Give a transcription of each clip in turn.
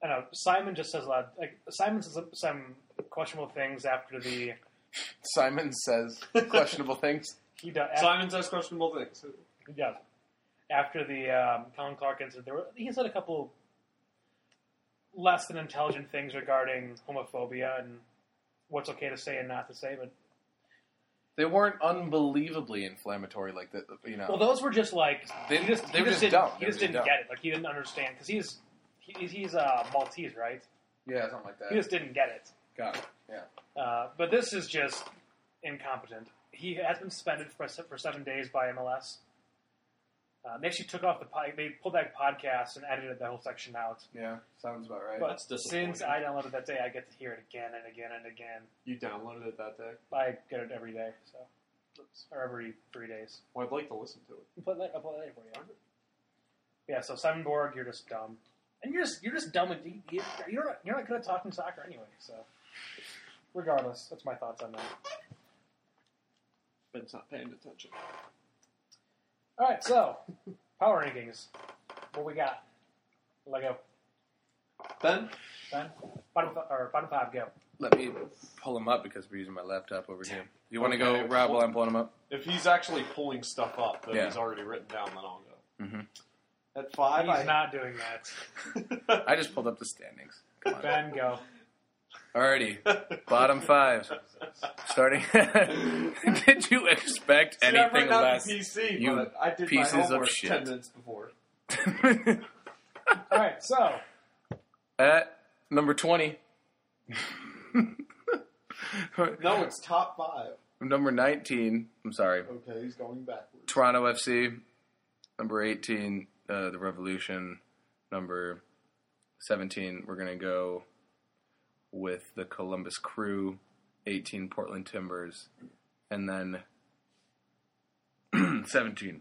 I don't know. Simon just says a lot. Simon says some questionable things after the. Simon says questionable things. He does. Simon says questionable things. He does. After the Colin Clark incident, he said a couple less than intelligent things regarding homophobia and what's okay to say and not to say, but they weren't unbelievably inflammatory like that. Well, those were just like they were just dumb. He just didn't get it. Like he didn't understand because he's Maltese, right? Yeah, something like that. He just didn't get it. Got it. Yeah. But this is just incompetent. He has been suspended for 7 days by MLS. They actually took off they pulled that podcast and edited the whole section out. Yeah, sounds about right. But since I downloaded that day, I get to hear it again and again and again. You downloaded it that day? I get it every day, or every 3 days. Well, I'd like to listen to it. I'll play that for you. Yeah, so Simon Borg, you're just dumb, and you're just dumb. You're not good at talking soccer anyway. So, regardless, that's my thoughts on that. Ben's not paying attention. All right, so power rankings. What we got? Let go. Ben? Bottom five, go. Let me pull them up because we're using my laptop over here. You want to go, Rob, while I'm pulling them up? If he's actually pulling stuff up that he's already written down, then I'll go. Mm-hmm. At 5, He's not doing that. I just pulled up the standings. Come on. Ben, go. Alrighty. Bottom 5. Starting. Did you expect anything less? PC, you but I did pieces my homework of shit. 10 minutes before. All right, so. At number 20. No, it's top 5. Number 19. I'm sorry. Okay, he's going backwards. Toronto FC. Number 18. The Revolution. Number 17. We're going to go with the Columbus Crew. 18 Portland Timbers. And then 17.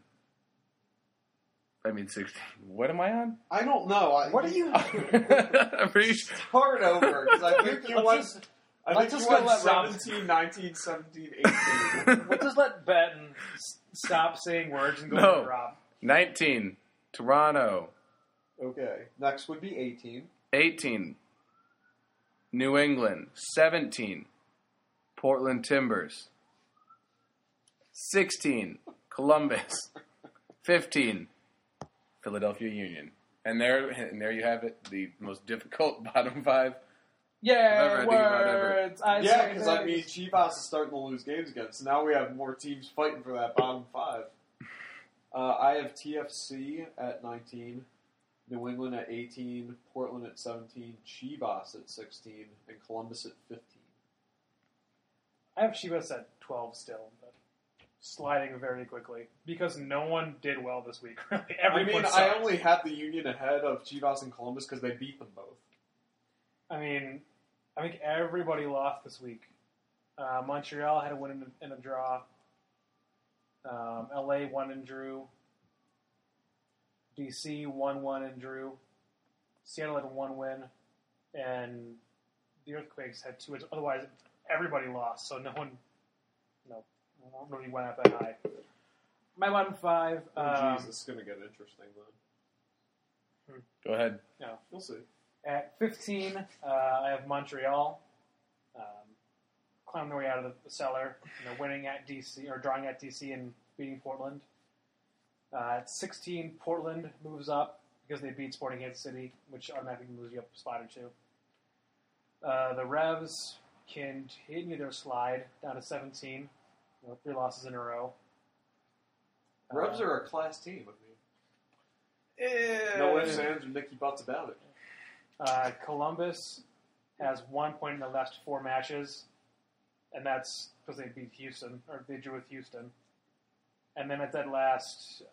I mean 16. What am I on? I don't know. What are you? I'm pretty sure. Start over, because I think you went... I think you went let Rob- 17, 19, 17, 18. We'll just let Ben stop saying words and go No. to Rob. 19. Toronto. Okay. Next would be 18. 18. New England. 17. Portland Timbers. 16. Columbus. 15. Philadelphia Union. And there you have it. The most difficult bottom 5. Yeah, Ever. Yeah, because I mean, Chivas is starting to lose games again, so now we have more teams fighting for that bottom 5. I have TFC at 19, New England at 18, Portland at 17, Chivas at 16, and Columbus at 15. I have Chivas at 12 still, but sliding very quickly because no one did well this week. Really, everyone sucked. I only had the Union ahead of Chivas and Columbus because they beat them both. I mean, I think everybody lost this week. Montreal had a win and a draw. LA won and drew. DC 1-1 and drew. Seattle had 1 win, and the Earthquakes had 2 wins. Otherwise, everybody lost, so no one really went up that high. My bottom 5. Jeez, this is going to get interesting then. Go ahead. No. We'll see. At 15, I have Montreal. Climbing their way out of the cellar, winning at DC, or drawing at DC and beating Portland. At 16, Portland moves up because they beat Sporting Kansas City, which automatically moves you up a spot or 2. The Revs continue their slide down to 17. 3 losses in a row. Revs are a class team. I mean, no ifs, ands, or Nicky Butts about it. Columbus has 1 point in the last 4 matches, and that's because they beat Houston, or they drew with Houston. And then at that last,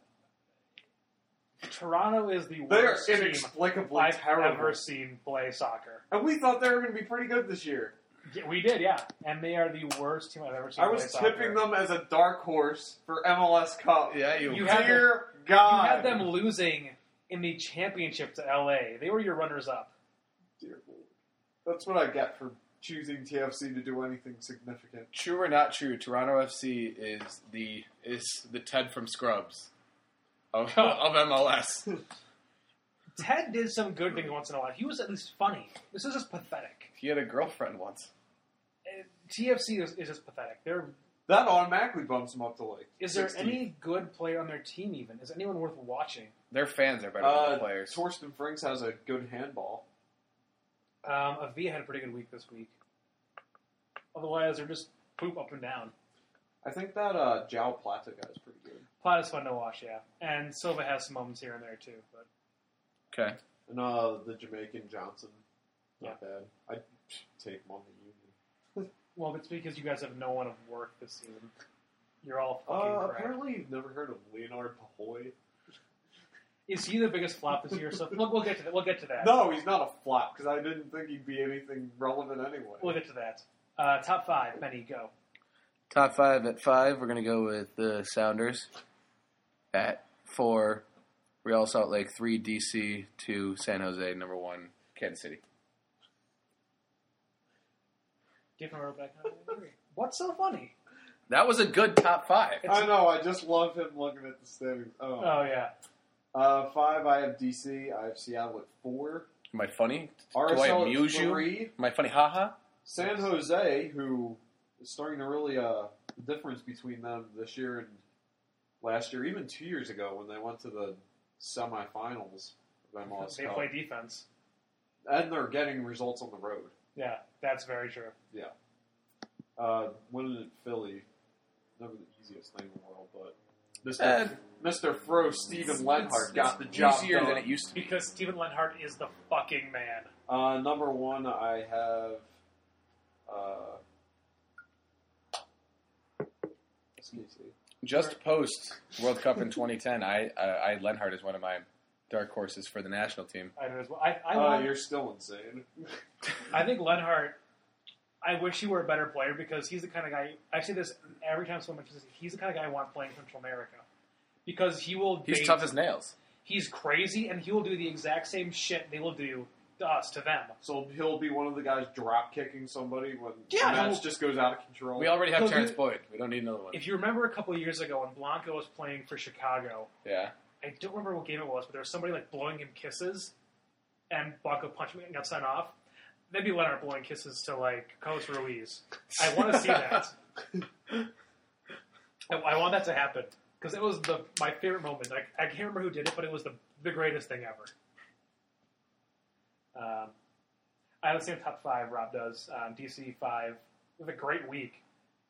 Toronto is the worst They're team inexplicably I've terrible. ever seen play soccer. And we thought they were going to be pretty good this year. Yeah, we did, yeah. And they are the worst team I've ever seen I play was soccer. tipping them as a dark horse for MLS Cup. Yeah, You had Dear You God. had them losing in the championship to LA. They were your runners-up. Dear Lord. That's what I get for choosing TFC to do anything significant. True or not true, Toronto FC is the Ted from Scrubs of MLS. Ted did some good things once in a while. He was at least funny. This is just pathetic. He had a girlfriend once. TFC is just pathetic. That automatically bumps them up to like. Is there 16th. any good player on their team even? Is anyone worth watching? Their fans are better than the players. Torsten Frings has a good handball. Avia had a pretty good week this week. Otherwise, they're just poop up and down. I think that João Plata guy is pretty good. Plata's fun to watch, yeah. And Silva has some moments here and there, too. But Okay. And the Jamaican Johnson, not bad. I'd take him on the Union. well, it's because you guys have no one of work this season. You're all fucking crap. Apparently you've never heard of Leonard Pahoy. Is he the biggest flop this year? So we'll get to that. We'll get to that. No, he's not a flop, because I didn't think he'd be anything relevant anyway. We'll get to that. Top 5, Benny, go. Top 5 at 5, we're going to go with the Sounders. At 4, Real Salt Lake. 3, DC. 2, San Jose. Number 1, Kansas City. Different order back. What's so funny? That was a good top 5. I know, I just love him looking at the standings. Oh, yeah. 5, I have DC. I have Seattle at 4. Am I funny? Do RSL I at amuse you? 3. Am I funny? Haha. San Jose, who is starting to really the difference between them this year and last year, even 2 years ago when they went to the semifinals of MLS They Cup. play defense. And they're getting results on the road. Yeah, that's very true. Winning at Philly, never the easiest thing in the world, but Mr. Fro Steven Lenhart got the job easier done. than it used to be. Because Steven Lenhart is the fucking man. Number 1, I have SKC. Just post World Cup in 2010, I had Lenhart as one of my dark horses for the national team. I do as well. You're still insane. I think Lenhart, I wish he were a better player because he's the kind of guy, I say this every time someone mentions this, he's the kind of guy I want playing Central America. Because He's tough as nails. He's crazy, and he will do the exact same shit they will do to us, to them. So he'll be one of the guys drop kicking somebody when the Yeah, match no. just goes out of control. We already have No, Terrence dude. Boyd. We don't need another one. If you remember a couple of years ago when Blanco was playing for Chicago, Yeah. I don't remember what game it was, but there was somebody like blowing him kisses, and Blanco punched him and got sent off. Maybe Leonard blowing kisses to like Carlos Ruiz. I want to see that. I want that to happen because it was my favorite moment. I can't remember who did it, but it was the greatest thing ever. I have the same top 5 Rob does. DC 5 with a great week.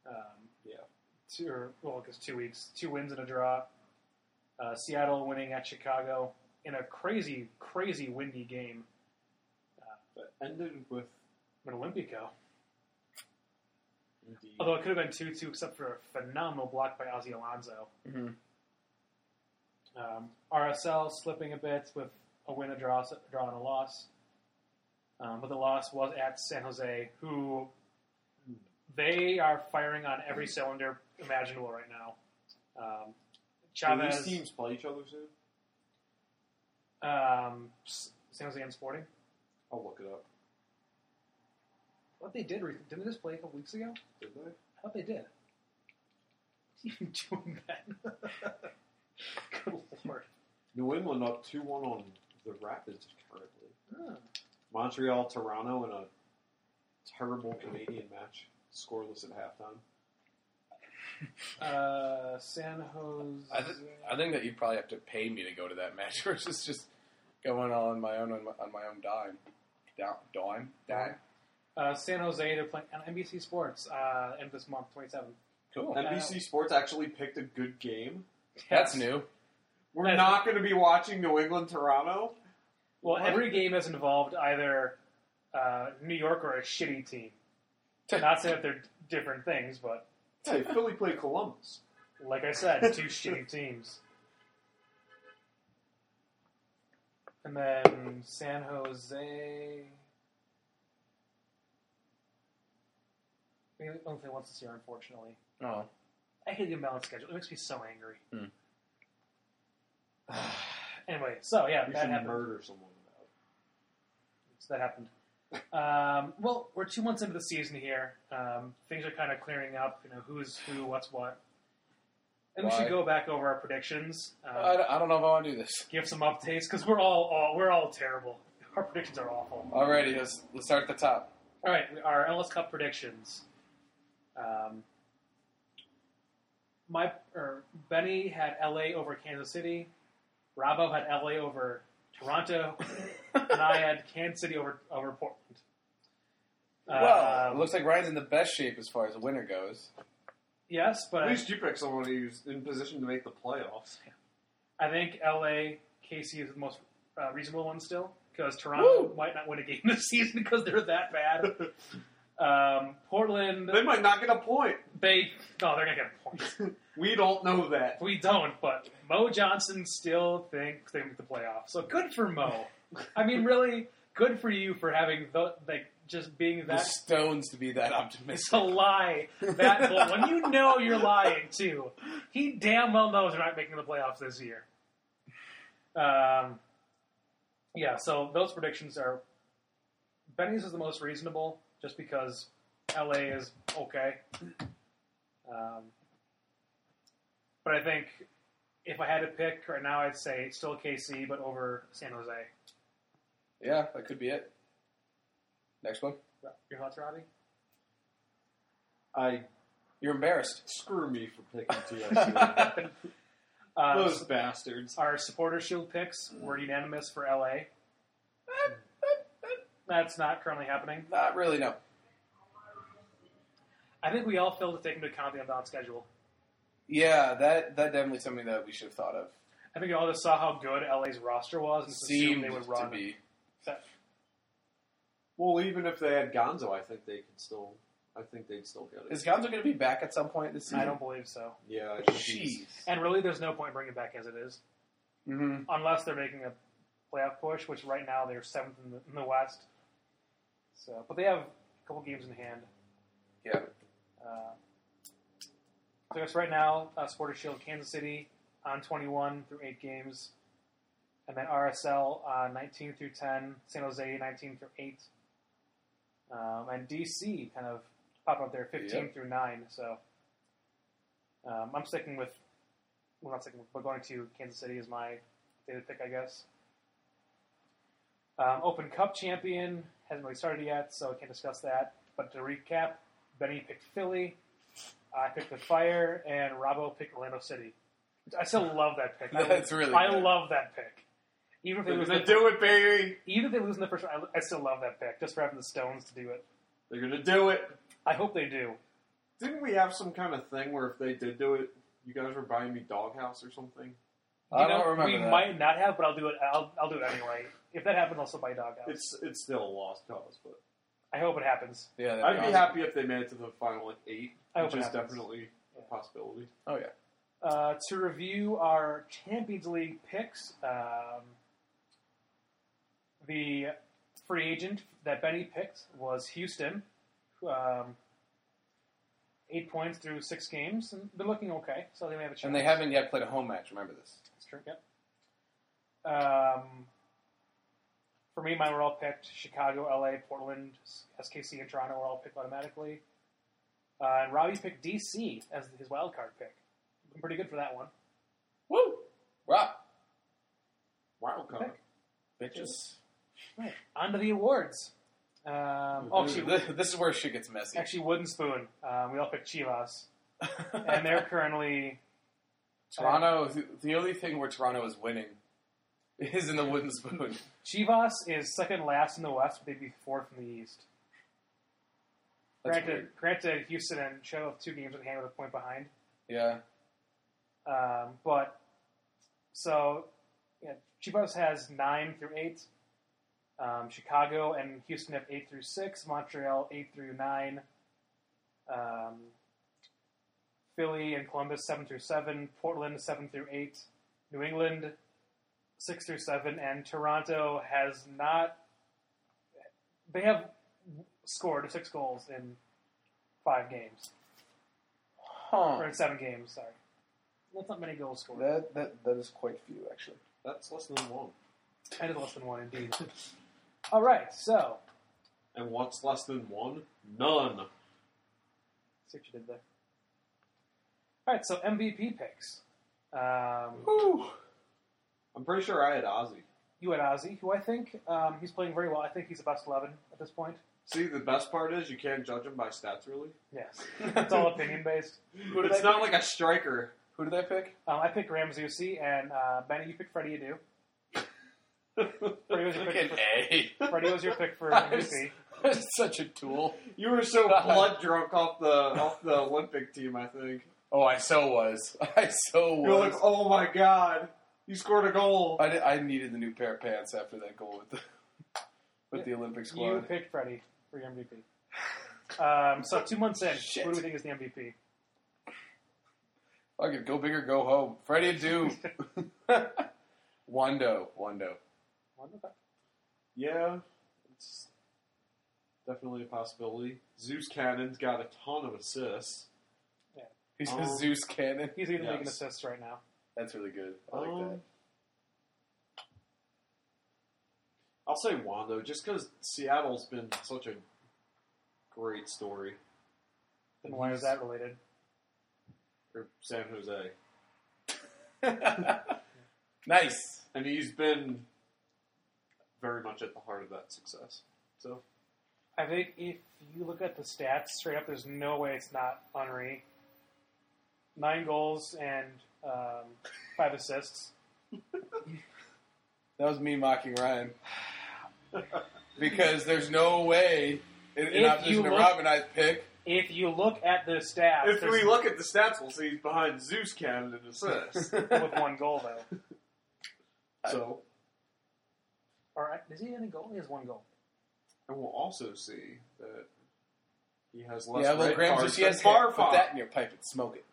I guess 2 weeks, 2 wins and a draw. Seattle winning at Chicago in a crazy, crazy windy game. That ended with An Olympico. indeed. Although it could have been 2-2 except for a phenomenal block by Ozzie Alonso. Mm-hmm. RSL slipping a bit with a win, a draw, and a loss. But the loss was at San Jose, who they are firing on every cylinder imaginable right now. Will Chavez, these teams play each other soon? San Jose and Sporting. I'll look it up. What they did? Didn't they just play a couple weeks ago? Did they? I thought they did. What's he even doing then? Good lord. New England up 2-1 on the Rapids currently. Oh. Montreal, Toronto in a terrible Canadian match. Scoreless at halftime. San Jose. I think that you'd probably have to pay me to go to that match versus just going on my own dime. San Jose, they're playing on NBC Sports end of this month, 27th. Cool. NBC Sports actually picked a good game. That's new. We're not going to be watching New England, Toronto. Well, What? every game has involved either New York or a shitty team. Not saying that they're different things, but Hey, Philly played Columbus. like I said, 2 shitty teams. And then San Jose. We only play once this year, unfortunately. Oh. I hate the imbalanced schedule. It makes me so angry. Hmm. Anyway, so yeah, We that should happened. murder someone about it. So that happened. Well, we're 2 months into the season here. Things are kind of clearing up. You know, who's who, what's what. And we should go back over our predictions. I don't know if I want to do this. Give some updates because we're all terrible. Our predictions are awful. Alrighty, let's start at the top. All right, our MLS Cup predictions. Benny had LA over Kansas City. Robbo had LA over Toronto, and I had Kansas City over Portland. Well, it looks like Ryan's in the best shape as far as the winner goes. Yes, but at least you picked someone who's in position to make the playoffs. I think LA, KC is the most reasonable one still, because Toronto might not win a game this season because they're that bad. Portland, they might not get a point. They're going to get a point. We don't know that. We don't, but Mo Johnson still thinks they make the playoffs. So good for Mo. I mean, really, good for you for having just being that. The Stones to be that optimistic. It's a lie. That when you know you're lying too. He damn well knows they're not making the playoffs this year. Yeah, so those predictions are. Benny's is the most reasonable, just because LA is okay. But I think if I had to pick right now, I'd say still KC, but over San Jose. Yeah, that could be it. Next one. Your thoughts, Robbie? You're embarrassed. Screw me for picking TFC. Those bastards. Our Supporter Shield picks were unanimous for LA. That's not currently happening. Not really, no. I think we all failed to take into account the unbalanced schedule. Yeah, that definitely something that we should have thought of. I think we all just saw how good LA's roster was and assumed they would run. To be. Well, even if they had Gonzo, I think they'd still get it. Is Gonzo going to be back at some point this season? I don't believe so. Yeah, jeez. And really, there's no point bringing it back as it is, unless they're making a playoff push, which right now they're 7th in the West. So, but they have a couple games in hand. Yeah. So I guess right now, Supporter Shield, Kansas City on 21 through 8 games, and then RSL 19 through 10, San Jose 19 through 8, and DC kind of pop up there 15 through 9. So I'm sticking with, well, not sticking with, but going to Kansas City is my data pick, I guess. Open Cup champion hasn't really started yet, so I can't discuss that. But to recap, Benny picked Philly. I picked the Fire, and Robbo picked Orlando City. I still love that pick. That's really I good. love that pick. Even if they They're lose, gonna do it, baby. even if they lose in the first round, I still love that pick. Just for having the Stones to do it. They're gonna do it. I hope they do. Didn't we have some kind of thing where if they did do it, you guys were buying me Doghouse or something? I don't remember we that. might not have, but I'll do it. I'll do it anyway. If that happens, I'll still buy Doghouse. It's still a lost cause, but I hope it happens. Yeah, that'd I'd be awesome. happy if they made it to the final 8, I hope which it is happens. definitely a possibility. Oh yeah. To review our Champions League picks, the free agent that Benny picked was Houston. 8 points through 6 games, and they're looking okay, so they may have a chance. And they haven't yet played a home match. Remember this. That's true, yep. For me, mine were all picked. Chicago, LA, Portland, SKC, and Toronto were all picked automatically. And Robbie picked DC as his wild card pick. I'm pretty good for that one. Woo! Rob. Wild card. Bitches. Right. On to the awards. This is where shit gets messy. Actually, Wooden Spoon. We all picked Chivas. And they're currently... Toronto, the only thing where Toronto is winning is in the Wooden Spoon. Chivas is second last in the West, but they'd be 4th in the East. Granted, Houston and Chicago have 2 games in hand with a point behind. Yeah. Chivas has 9 through 8. Chicago and Houston have 8 through 6. Montreal 8 through 9. Philly and Columbus 7 through 7. Portland 7 through 8. New England 6 through 7. And Toronto has not. They have scored 6 goals in 5 games. Or in 7 games, sorry. That's not many goals scored. That is quite few, actually. That's less than 1. That is less than 1, indeed. All right, so. And what's less than 1? None. See what you did there. All right, so MVP picks. Whew. I'm pretty sure I had Ozzy. You had Ozzy, who I think he's playing very well. I think he's the best 11 at this point. See, the best part is you can't judge him by stats, really. Yes. It's all opinion-based. It's not like a striker. Who did I pick? I picked Ramzusi, and Benny, you picked Freddie Adu. Freddie was your pick for MVP. I'm such a tool. You were so blood drunk off the Olympic team, I think. Oh, I so was. You're like, oh my god, you scored a goal. I needed the new pair of pants after that goal with the Olympic squad. You picked Freddie for your MVP. So 2 months in, Shit. who do we think is the MVP? Fucking go big or go home. Freddie Adu. Wando. Yeah, it's definitely a possibility. Zeus Cannon's got a ton of assists. He's a Zeus cannon. He's even making Yes. assists right now. That's really good. I like that. I'll say Wando, just because Seattle's been such a great story. Then why is that related? Or San Jose. Nice. And he's been very much at the heart of that success. So, I think if you look at the stats straight up, there's no way it's not Henry. 9 goals and 5 assists. That was me mocking Ryan. Because there's no way, in If opposition you to look- Rob and I's pick, If you look at the stats, if we look at the stats, we'll see he's behind Zeus Cannon in assists. with 1 goal though, So, or is he in a goal? He has 1 goal. and we'll also see that he has less yeah, well, red Graham cards just than has Farfan. put that in your pipe and smoke it.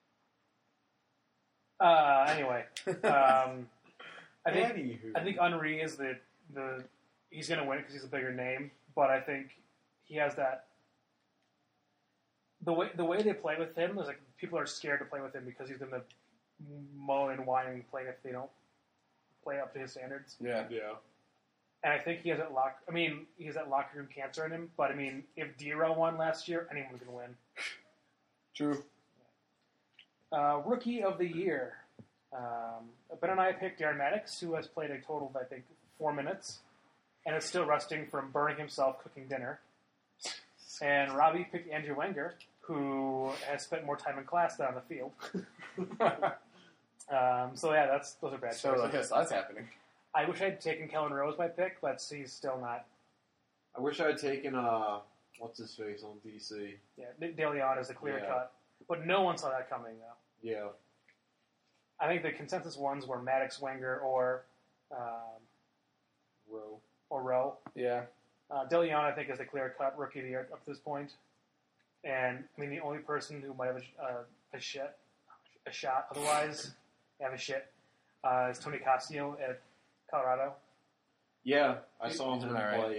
Anyway, I think Anywho. Henry is the he's going to win because he's a bigger name, but I think he has that the way they play with him is like people are scared to play with him because he's going to moan and whine and complain if they don't play up to his standards. Yeah. Yeah. And I think he has that he has that locker room cancer in him. But I mean, if D'Ro won last year, anyone can win. True. Rookie of the year. Ben and I picked Darren Maddox, who has played a total of, I think, 4 minutes, and is still resting from burning himself cooking dinner. And Robbie picked Andrew Wenger, who has spent more time in class than on the field. So yeah, those are bad So choices. I guess that's happening. I wish I had taken Kellen Rose my pick, but he's still not. I wish I had taken, what's his face on DC? Yeah, Nick DeLeon is the clear Yeah. cut, but no one saw that coming though. Yeah. I think the consensus ones were Maddox, Wenger, or Rowe. Yeah. DeLeon, I think, is the clear cut rookie of the year up to this point. And I mean, the only person who might have a shot otherwise have a shit is Tony Castillo at Colorado. Yeah, I saw He's him been all right. play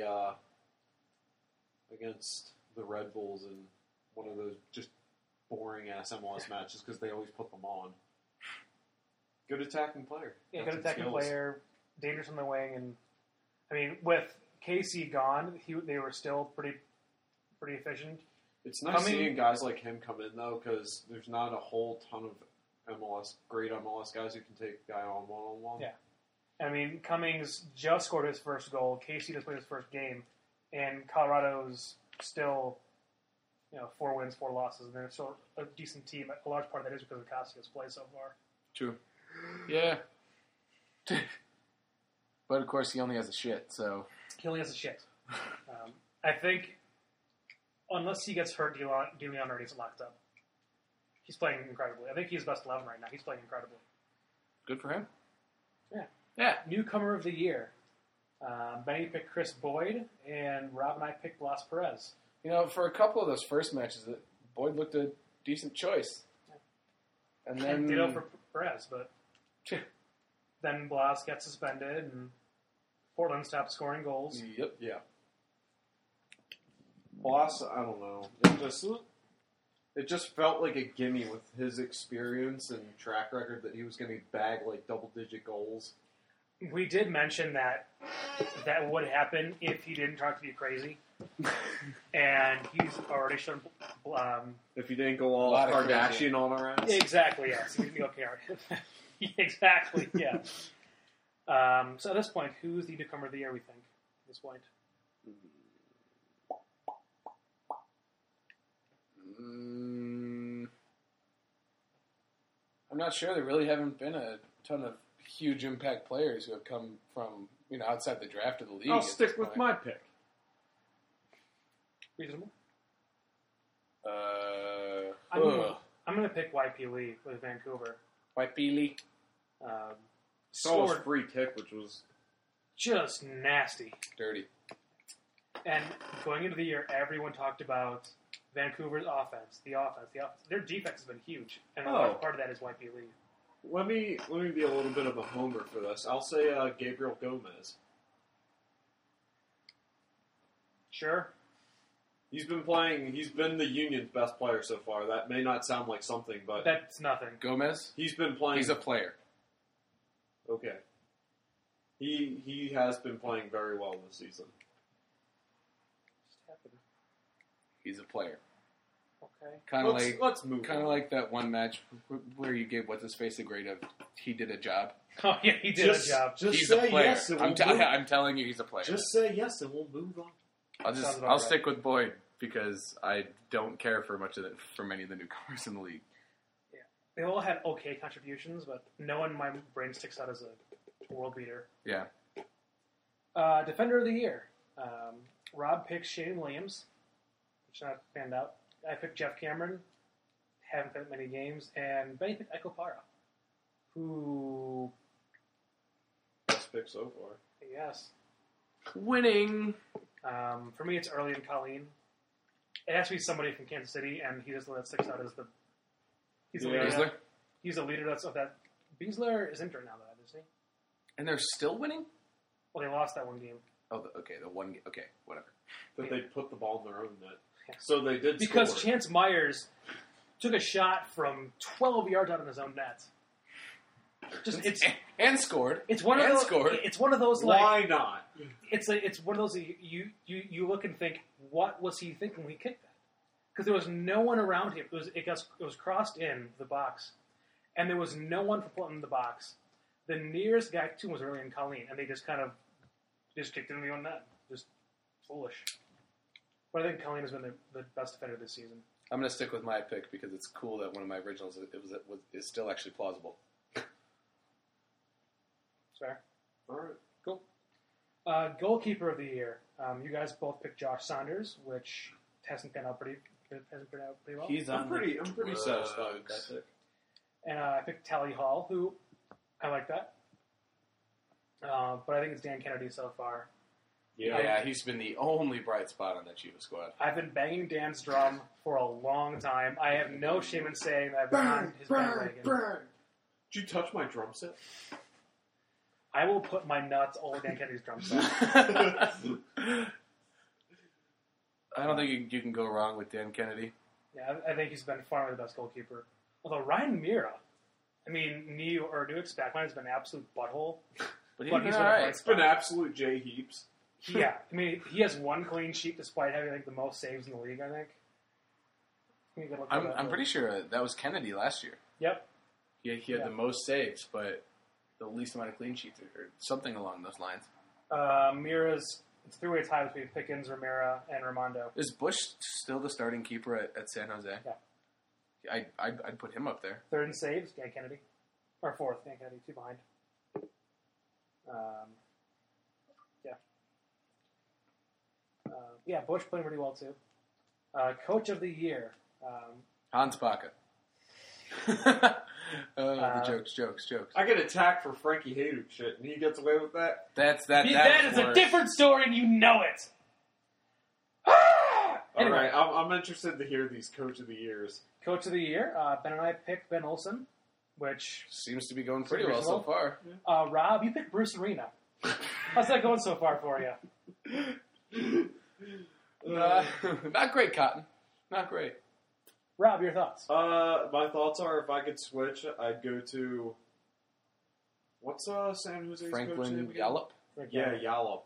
against the Red Bulls in one of those just boring-ass MLS matches because they always put them on. Good attacking player. Yeah, Got good some attacking skills. player, dangerous on the wing, and I mean, with Casey gone, they were still pretty efficient. It's nice seeing guys like him come in, though, because there's not a whole ton of great MLS guys who can take a guy on one-on-one. Yeah. I mean, Cummings just scored his first goal. Casey just played his first game, and Colorado's still, 4 wins, 4 losses, and they're still a decent team. A large part of that is because of Casillas' play so far. True. Yeah. But of course, he only has a shit, so. He only has a shit. I think, unless he gets hurt, DeLeon already is locked up. He's playing incredibly. I think he's best 11 right now. He's playing incredibly. Good for him. Yeah. Yeah. Newcomer of the year. Benny picked Chris Boyd, and Rob and I picked Blas Perez. For a couple of those first matches, Boyd looked a decent choice. And then. Ditto for Perez, but then Blas gets suspended, and Portland stopped scoring goals. Yep. Yeah. Boss, I don't know. It just felt like a gimme with his experience and track record that he was going to bag like double-digit goals. We did mention that would happen if he didn't try to be crazy. And he's already shown... If you didn't go all lot of Kardashian on our ass. exactly, yes. Okay, exactly, yeah. So at this point, who's the newcomer of the year, we think, at this point? I'm not sure. There really haven't been a ton of huge impact players who have come from, outside the draft of the league. I'll at stick this with point. my pick. Reasonable? Ugh. I'm going to pick YP Lee with Vancouver. White Beely. Saw his Scored free kick, which was... just nasty. Dirty. And going into the year, everyone talked about Vancouver's offense, the offense. Their defense has been huge, and a large part of that is YP Lee. Let me be a little bit of a homer for this. I'll say Gabriel Gomez. Sure. He's been the Union's best player so far. That may not sound like something, but That's nothing. Gomez? he's been playing... He's a player. Okay. He has been playing very well this season. He's a player. Okay. Kind of Let's move on. like that one match where you gave what's his face a grade of he did a job. Oh, yeah, he did a job. Just He's say a player. yes and we'll move. I'm telling you, he's a player. Just say yes and we'll move on. Sounds about I'll right. stick with Boyd because I don't care for many of the newcomers in the league. They all had okay contributions, but no one in my brain sticks out as a world beater. Yeah. Defender of the year. Rob picks Shane Williams, which not panned out. I picked Jeff Cameron. Haven't played many games. And Benny picked Eko Para, who... Best pick so far. Yes. Winning. For me, it's early in Colleen. It has to be somebody from Kansas City, and he just that sticks out as the... He's the leader. Beasler? He's the leader of that. Beasler is injured now, though, isn't he? And they're still winning? Well, they lost that one game. Oh, the one game. Okay, whatever. That they put the ball in their own net. Yeah. So they did Because score. Chance Myers took a shot from 12 yards out of his own net. And scored. It's one of And those. scored. It's one of those like Why not? it's one of those you look and think, what was he thinking when he kicked that? Because there was no one around him. It was crossed in the box, and there was no one for putting in the box. The nearest guy to him was early in Colleen, and they just kind of kicked it in the own net. Just foolish. But I think Colleen has been the best defender this season. I'm going to stick with my pick because it's cool that one of my originals is still actually plausible. Fair. All right. Cool. Goalkeeper of the year. You guys both picked Josh Saunders, which hasn't panned out pretty well. He's I'm on pretty drugs. satisfied with that pick. And I picked Tally Hall, who I like that. But I think it's Dan Kennedy so far. Yeah, he's been the only bright spot on that Chivas squad. I've been banging Dan's drum for a long time. I have no shame in saying that I've been on his bandwagon. Did you touch my drum set? I will put my nuts all over Dan Kennedy's drum set. I don't think you can go wrong with Dan Kennedy. Yeah, I think he's been far the best goalkeeper. Although Ryan Mira, I mean, New expect has been an absolute butthole. But But he's he's been been alright. It's been absolute J Heaps. Yeah, I mean, he has one clean sheet despite having the most saves in the league, I think. You can look that up. I'm pretty sure that was Kennedy last year. Yep. He had Yeah. the most saves, but the least amount of clean sheets, or something along those lines. Mira's, it's a three-way tie between Pickens, Ramira, and Ramondo. Is Bush still the starting keeper at San Jose? Yeah. I'd put him up there. Third in saves, Dan Kennedy. Or fourth, Dan Kennedy, two behind. Bush playing pretty well too. Coach of the year. Hans Backe. The jokes. I get attacked for Frankie Hayduk shit, and he gets away with that? That is a different story, and you know it. Anyway. Alright, I'm interested to hear these Coach of the Years. Coach of the year. Ben and I picked Ben Olsen, which seems to be going pretty well so far. Rob, you picked Bruce Arena. How's that going so far for you? Not great, Cotton. Not great. Rob, your thoughts? My thoughts are, if I could switch, I'd go to... What's San Jose's coach Franklin name again? Gallup. Yeah, Yallop.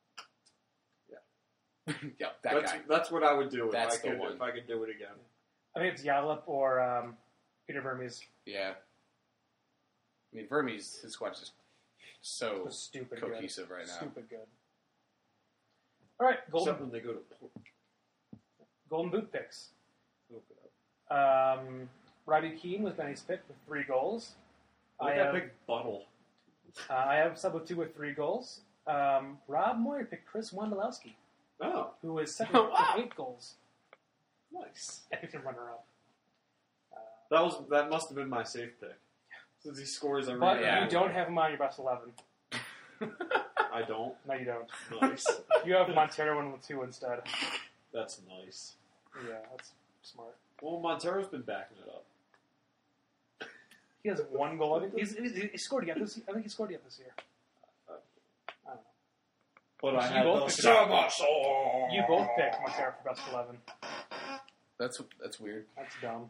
Yep, that guy. That's what I would do That's the one. if I could do it again. I think it's Yallop or Peter Vermes. Yeah. I mean, Vermes, his squad's just so Was stupid cohesive good. right now. Stupid good. All right, Except when they go to port. golden boot picks. Look it up. Robbie Keane was Benny's pick with 3 goals. Look I at that have, big bottle. I have sub with 2 with 3 goals. Rob Moyer picked Chris Wondolowski, Oh, who is second Wow. with 8 goals. nice. I picked him runner-up. That must have been my safe pick. Since he scores every But Yeah. you don't have him on your best 11. I don't. No, you don't. Nice. You have Montero 1 with 2 instead. That's nice. Yeah, that's smart. Well, Montero's been backing it up. He has 1 goal. I think he scored again this. I think he scored again this year. I don't know. But I You had both the picked him. Sabaso. You both picked Montero for best 11. That's weird. That's dumb.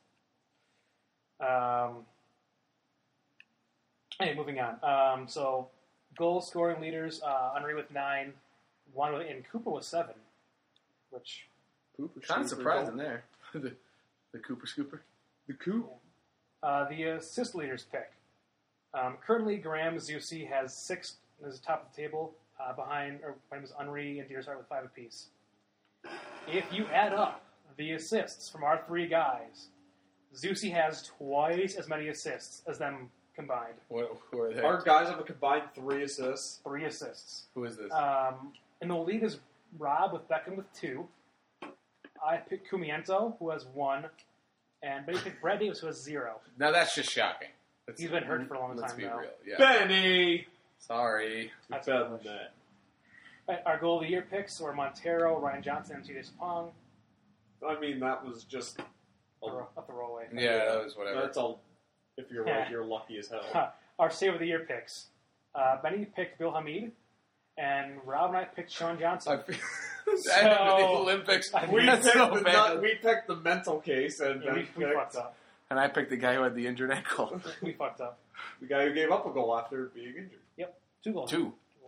Hey, moving on. So, goal scoring leaders: Henry with 9, Juan with, and Cooper with 7. Which Kind of surprising there. the Cooper Scooper. The coup. the assist leaders pick. Currently, Graham Zusi has 6 is top of the table. Behind him is Henry and Deersart with 5 apiece. If you add up the assists from our 3 guys, Zusi has twice as many assists as them combined. Who are they? Our guys have a combined 3 assists. 3 assists. Who is this? And the lead is Rob with Beckham with 2. I picked Cumiento, who has 1. And Benny picked Brad Davis, who has 0. Now that's just shocking. He's been hurt for a long Let's time be now. real. Yeah. Benny! Sorry. That's better harsh. than that. Right, our goal of the year picks were Montero, Ryan Johnson, and TJ Sapong. I mean, that was just... Up the rollway. Yeah, that was whatever. That's all... If you're right, you're lucky as hell. Our save of the year picks. Benny picked Bill Hamid, and Rob and I picked Sean Johnson. I feel the Olympics. We That's picked, so bad. we picked the mental case, and Yeah, Ben we picked fucked up. And I picked the guy who had the injured ankle. We fucked up. the guy who gave up a goal after being injured. 2 goals. 2.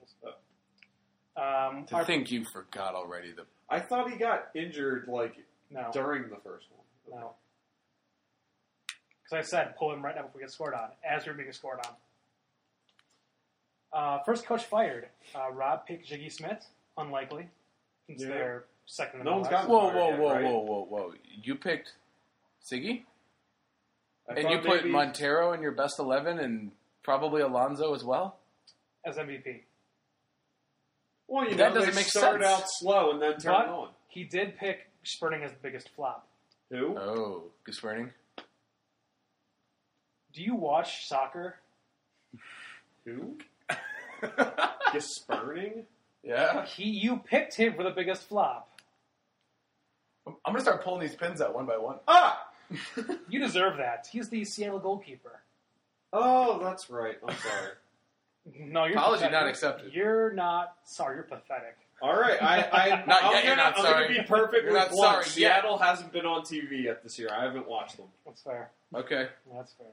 goals. To think you forgot already. I thought he got injured, No. during the first one. No. Because I said pull him right now before we get scored on, as we were being scored on. First coach fired. Rob picked Jiggy Smith. Unlikely. Since Yeah. they're second in No the one's MLS. gotten Whoa, fired whoa, yet, whoa, right? whoa. You picked Siggy? I And thought you put maybe- Montero in your best 11 and probably Alonso as well? As MVP. Well, That they doesn't make start sense. out slow and then turn But it on. he did pick Spurting as the biggest flop. Who? Oh, Gasperning? Do you watch soccer? Who? Gasperning? Yeah. You picked him for the biggest flop. I'm going to start pulling these pins out one by one. Ah! You deserve that. He's the Seattle goalkeeper. Oh, that's right. I'm sorry. No, you're Apology pathetic. not accepted. You're not sorry. You're pathetic. All right, Not I'm yet, you're not I'm sorry. gonna be perfectly You're not blunt. sorry yet. Seattle hasn't been on TV yet this year. I haven't watched them. That's fair. Okay. That's fair.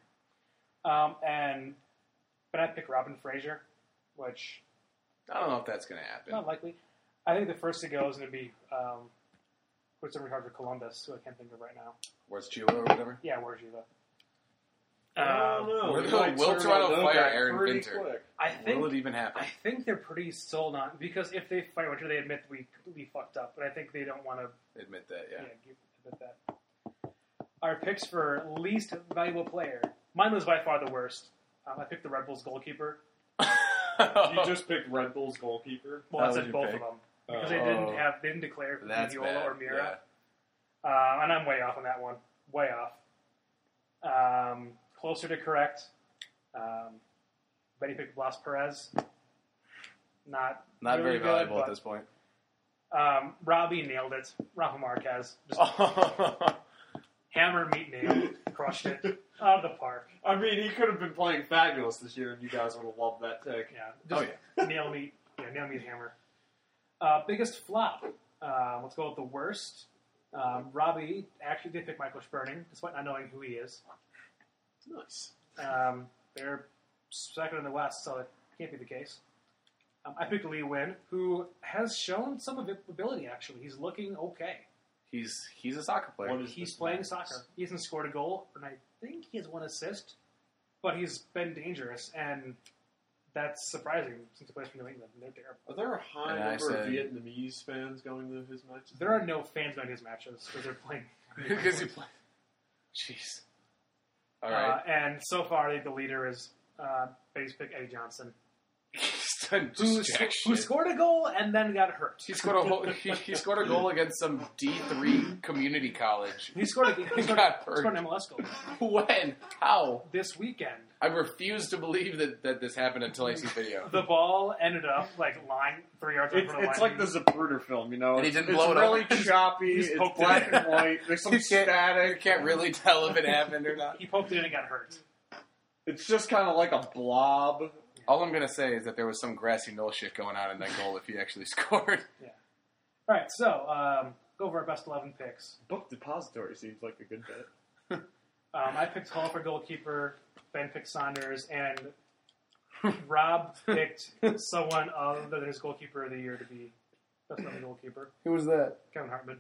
But I picked Robin Fraser, which I don't know if that's going to happen. not likely. I think the first to go is going to be what's going to be hard for Columbus, who I can't think of right now. Where's Chula or whatever? Yeah, where's Yuva? I don't know. Will We might turn Toronto on fire Novak Aaron pretty Vinter? quick. I think Will it even happen? I think they're pretty sold on because if they fight Winter, they admit we completely fucked up. But I think they don't want to Admit that, yeah. admit that. Our picks for least valuable player. Mine was by far the worst. I picked the Red Bulls goalkeeper. You just picked Red Bull's goalkeeper. Well, I That said was both your of pick? them because Oh. they didn't declare if it That's was Viola bad. or Mira. Yeah. And I'm way off on that one. Way off. Closer to correct. Betty picked Blas Perez. Not Not really very valuable good, at this point. Robbie nailed it. Rafa Marquez just hammer meat nail, crushed it out of the park. I mean, he could have been playing fabulous this year, and you guys would have loved that pick. Yeah, Oh, just nail meat. Yeah, nail meat hammer. Biggest flop. Let's go with the worst. Robbie actually did pick Michael Spurning, despite not knowing who he is. Nice. They're second in the West, so it can't be the case. I picked Lee Win, who has shown some ability, actually. He's looking okay. He's a soccer player. He's playing soccer. He hasn't scored a goal, and I think he has 1 assist, but he's been dangerous, and that's surprising since he plays for New England. They're terrible. Are there a high number of Vietnamese fans going to his matches? There are no fans going to his matches because they're playing. Because he plays. Jeez. All right. And so far, the leader is base pick Eddie Johnson, He's done who scored a goal and then got hurt. He scored a goal against some D3 community college. He scored Got an hurt. MLS goal When? How? this weekend. I refuse to believe that this happened until I see video. The ball ended up line 3 yards in front of the It's line. like the Zapruder film, you know? And he didn't it's blow it really up. choppy, He's it's poked black it. and white, there's some You static. can't really tell if it happened or not. He poked it in and got hurt. It's just kind of like a blob. All I'm going to say is that there was some grassy knoll shit going on in that goal if he actually scored. All right, so go over our best 11 picks. Book Depository seems like a good bet. I picked Hall for goalkeeper. Ben picked Saunders, and Rob picked someone other than his goalkeeper of the year to be best 11 goalkeeper. Who was that? Kevin Hartman.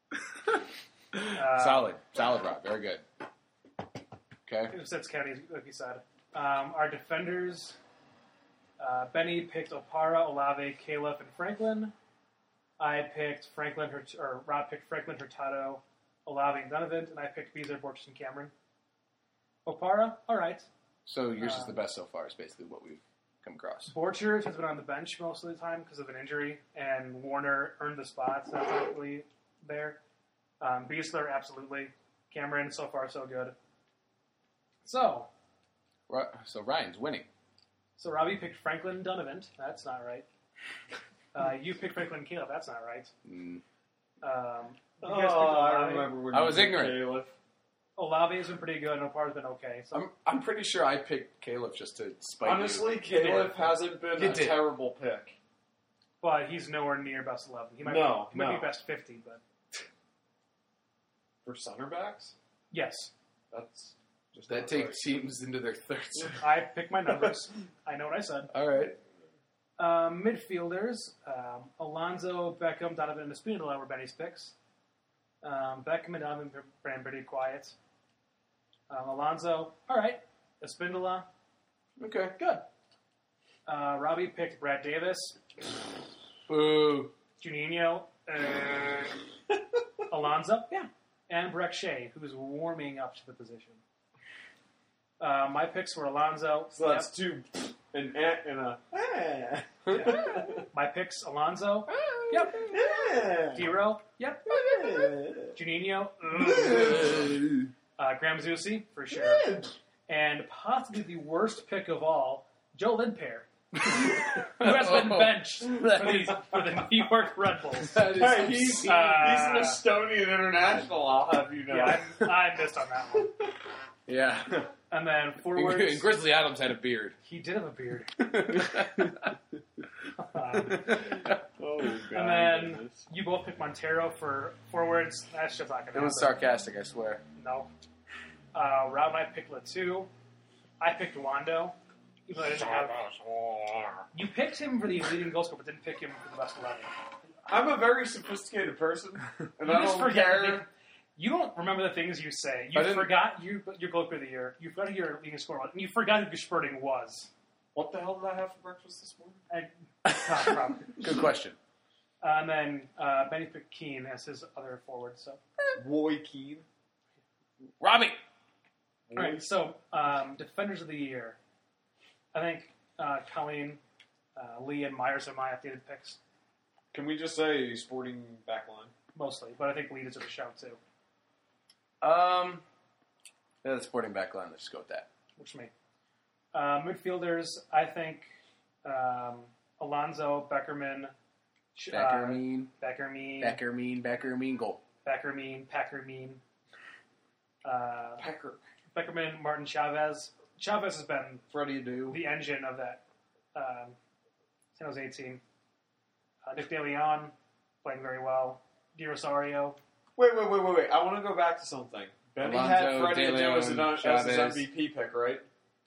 Solid, Rob. Very good. Okay. That's Kenny, like you said. Our defenders, Benny picked Opara, Olave, Califf, and Franklin. I picked Rob picked Franklin, Hurtado, Olave, and Donovan, and I picked Beezer, Borges, and Cameron. Opara, all right. So yours is the best so far, is basically what we've come across. Borchers has been on the bench most of the time because of an injury, and Warner earned the spot, so that's not really there. Beasler, absolutely. Cameron, so far, so good. So Ryan's winning. So Robbie picked Franklin Donovan. That's not right. You picked Franklin Caleb. That's not right. You guys picked I Olave. remember when I you was picked ignorant. Caliph. Olave's been pretty good, and Opara's been okay. So I'm pretty sure I picked Caleb just to spite Honestly, you. Caliph hasn't been You a did. terrible pick. but he's nowhere near best 11. He might No, be no. best 50, but For center backs? yes. That's just That not takes right. teams into their thirds. I picked my numbers. I know what I said. All right. Midfielders, Alonso, Beckham, Donovan, and Espinola were Benny's picks. Beckham and Donovan ran pretty quiet. Alonso, all right. Espinola, Okay. good. Robbie picked Brad Davis, Boo. Juninho, Alonso, yeah, and Breck Shea, who's warming up to the position. My picks were Alonso. So that's two, an and a. Yeah. My picks, Alonso. Yep. Hero. Yep. Juninho. Graham Zusi, for sure. And possibly the worst pick of all, Joe Lindpair, who has been benched for the New York Red Bulls. Hey, he's an Estonian international, I'll have you know. Yeah, I missed on that one. Yeah. And then forwards, And Grizzly Adams had a beard. he did have a beard. Oh, God. And then you both picked Montero for forwards. That's just not going to It happen. was sarcastic, I swear. No. Rob and I picked Latu. I picked Wando. Even though I didn't have. You picked him for the leading goal scorer, but didn't pick him for the best 11. I'm a very sophisticated person, and You I just don't forget. care. You don't remember the things you say. I You didn't- forgot your goalkeeper of the year. You forgot who your leading scorer was. And you forgot who Spurting was. What the hell did I have for breakfast this morning? Not a problem. Good question. And then Benny picked Keane as his other forward. So, Roy Keane. Robbie! all right. So, defenders of the year. I think Colleen, Lee, and Myers are my updated picks Can we just say sporting backline? mostly, but I think Lee deserves a shout too. Yeah, the sporting back line. Let's just go with that. Which me. Midfielders, I think Alonso, Beckerman, Beckermean. Beckermean, Goal. Beckermean, Packermean, Packer. Beckerman, Martin Chavez. Chavez has been Freddie Adu. the engine of that San Jose team. Nick De Leon, playing very well. Di Rosario. Wait. I want to go back to something. Benny Alonso, had Freddie De Adu as Leon, his Chavez. MVP pick, right?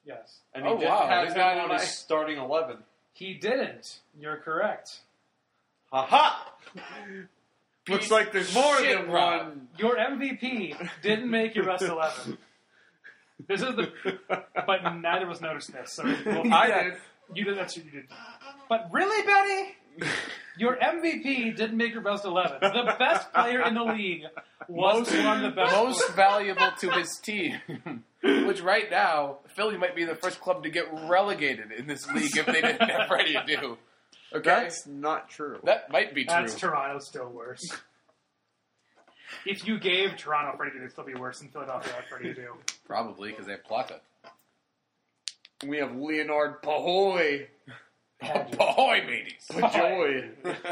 Yes. And he Oh, didn't wow. have He's him not on in his my- starting 11. He didn't. You're correct. Ha-ha! Looks like there's more Shit, than Rob. one. Your MVP didn't make your best 11. This is the, but neither of us noticed this. So I did. You did. That's what you did. But really, Benny, your MVP didn't make your best 11. The best player in the league was one of the best. Most valuable to his team. Which right now, Philly might be the first club to get relegated in this league if they didn't have Freddie Adu. Okay? That's not true. That might be true. That's Toronto still worse. If you gave Toronto Freddie Adu, it'd still be worse than Philadelphia had Freddie Adu. Probably, because they have Plata. We have Leonard Pahoy. Ahoy, mateys! Joy.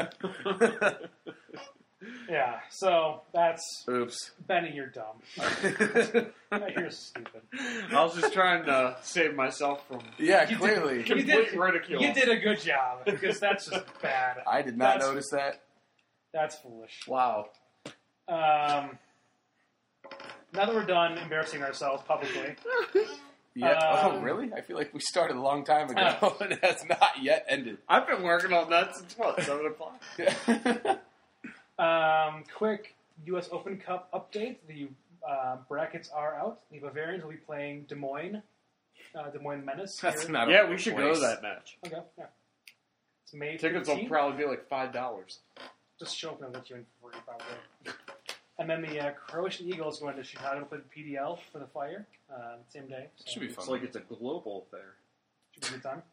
Yeah, so that's Oops. Benny. You're dumb. You're stupid. I was just trying to save myself from Yeah, You clearly. complete ridicule. You did a good job because that's just bad. I did not That's- notice that. That's foolish. Wow. Now that we're done embarrassing ourselves publicly, Yeah. Oh, really? I feel like we started a long time ago and it has not yet ended. I've been working on that since, 7 o'clock? quick U.S. Open Cup update. The brackets are out. The Bavarians will be playing Des Moines Menace. That's here. not Yeah, a we should place. go to that match. Okay, yeah. It's May 15th. Tickets will probably be like $5. Just show up and I'll let you in for free, probably. And then the Croatian Eagles going to Chicago to play the PDL for the Fire same day. So Should be fun. It's like it's a global affair. should be a good time.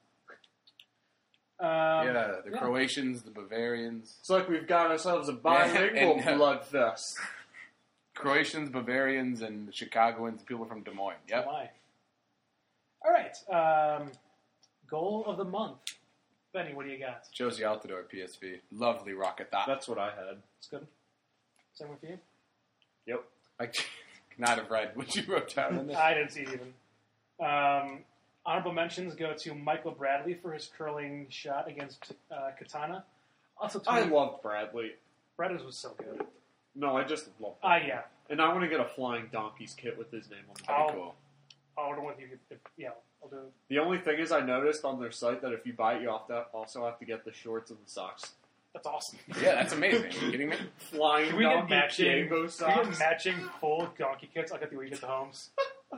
Yeah, the Croatians, the Bavarians. It's like we've got ourselves a Yeah, bilingual and, bloodfest. Croatians, Bavarians, and the Chicagoans, the people from Des Moines. Yep. Why? All right. Goal of the month. Benny, what do you got? Josie Altidore, PSV. Lovely rocket thought. That's what I had. It's good. Same with you? Yep. I could not have read what you wrote down in this. I didn't see it even. Honorable mentions go to Michael Bradley for his curling shot against Katana. Also, I Tony love Bradley. Bradley's was so good. No, I just love him. Yeah. And I want to get a Flying Donkeys kit with his name on it. That'd be cool. I'll order one with you. I'll do it. The only thing is I noticed on their site that if you buy it, you also have to get the shorts and the socks. That's awesome. Yeah, that's amazing. Are you kidding me? Flying Can we get Donkey matching? Diego Can we socks. get matching full donkey kits? I'll get the way you get the homes.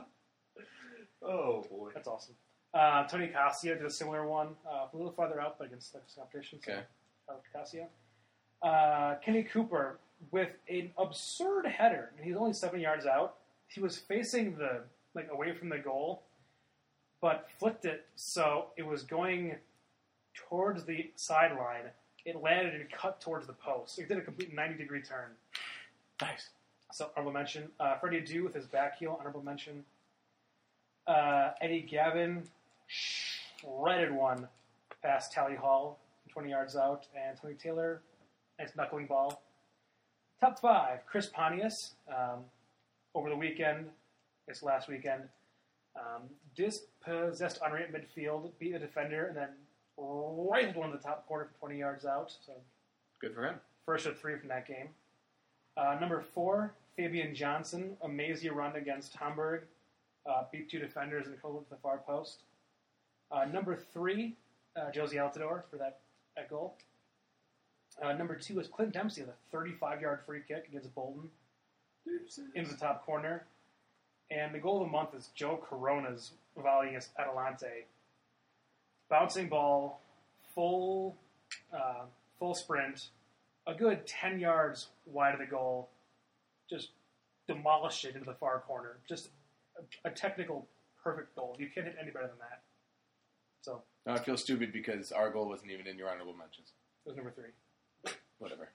Oh, boy. That's awesome. Tony Casio did a similar one, a little farther out, but against the competition. So, Okay. Casio. Kenny Cooper with an absurd header. And he's only 7 yards out. He was facing away from the goal, but flicked it so it was going towards the sideline. It landed and cut towards the post. It did a complete 90-degree turn. Nice. So, honorable mention. Freddie Adu with his back heel, honorable mention. Eddie Gavin shredded one past Tally Hall, 20 yards out, and Tony Taylor, nice knuckling ball. Top 5, Chris Pontius, over the weekend, last weekend, dispossessed Henri at midfield, beat the defender, and then rifled one in the top corner for 20 yards out. So Good for him. first of 3 from that game. Number 4, Fabian Johnson, amazing run against Hamburg. Beat 2 defenders and pulled to the far post. Number 3, Josie Altidore for that goal. Number 2 is Clint Dempsey with a 35-yard free kick against Bolton into the top corner. And the goal of the month is Joe Corona's volley against Atalante. Bouncing ball, full sprint, a good 10 yards wide of the goal, just demolished it into the far corner. Just a technical, perfect goal. You can't hit any better than that. So, Now I feel stupid because our goal wasn't even in your honorable mentions. it was number 3. Whatever.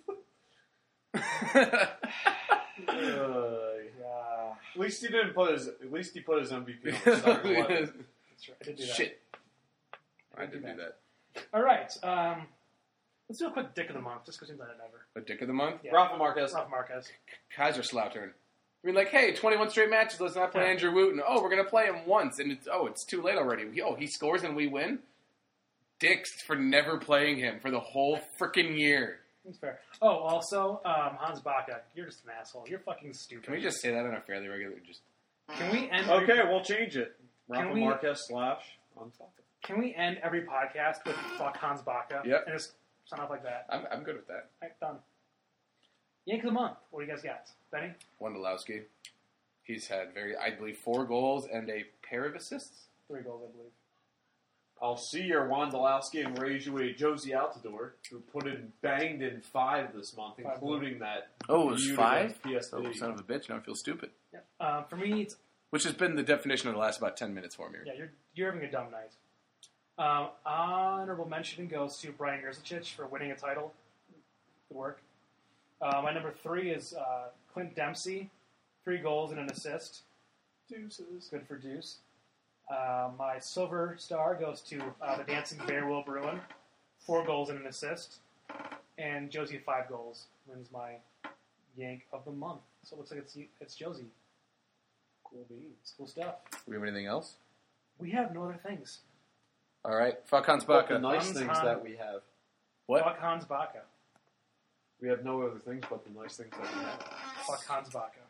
Yeah, At least he put his MVP on the starting 11. that's right. I did do that. Shit. I did do that. All right. Let's do a quick dick of the month, just because we've done it never. A dick of the month? Yeah. Rafa Marquez. Rafa Marquez. Kaiserslautern. I mean, like, hey, 21 straight matches, let's not play Yeah. Andrew Wooten. Oh, we're going to play him once, and it's too late already. He scores and we win? Dicks for never playing him for the whole freaking year. That's fair. Oh, also, Hans Backe, you're just an asshole. You're fucking stupid. Can we just say that on a fairly regular... Can we end? Okay, we'll change it. Rafa we- Marquez / Ron Stocca. Can we end every podcast with fuck Hans Bacca? Yep. And just sign off like that. I'm good with that. All right, done. Yank of the month. What do you guys got? Benny? Wondolowski. He's had I believe 4 goals and a pair of assists. 3 goals, I believe. I'll see your Wondolowski and raise you a Josie Altidore, who banged in 5 this month, 5 including that. Oh, it was feud 5? against Oh, PSD. son of a bitch, now I feel stupid. Yeah. For me, it's Which has been the definition of the last about 10 minutes for me. yeah. You're having a dumb night. Honorable mention goes to Brian Grzelcyk for winning a title. Good work. My number 3 is Clint Dempsey, 3 goals and an assist. Deuces. Good for Deuce. My silver star goes to the Dancing Bear Will Bruin, 4 goals and an assist. And Josie, 5 goals, wins my yank of the month. So it looks like it's Josie. Cool beans. Cool stuff. Do we have anything else? We have no other things. All right. Fuck Hans But the Bacca. nice Hans things Han- that we have. What? Fuck Hans Bacca. We have no other things but the nice things that we have. Fuck Hans Bacca.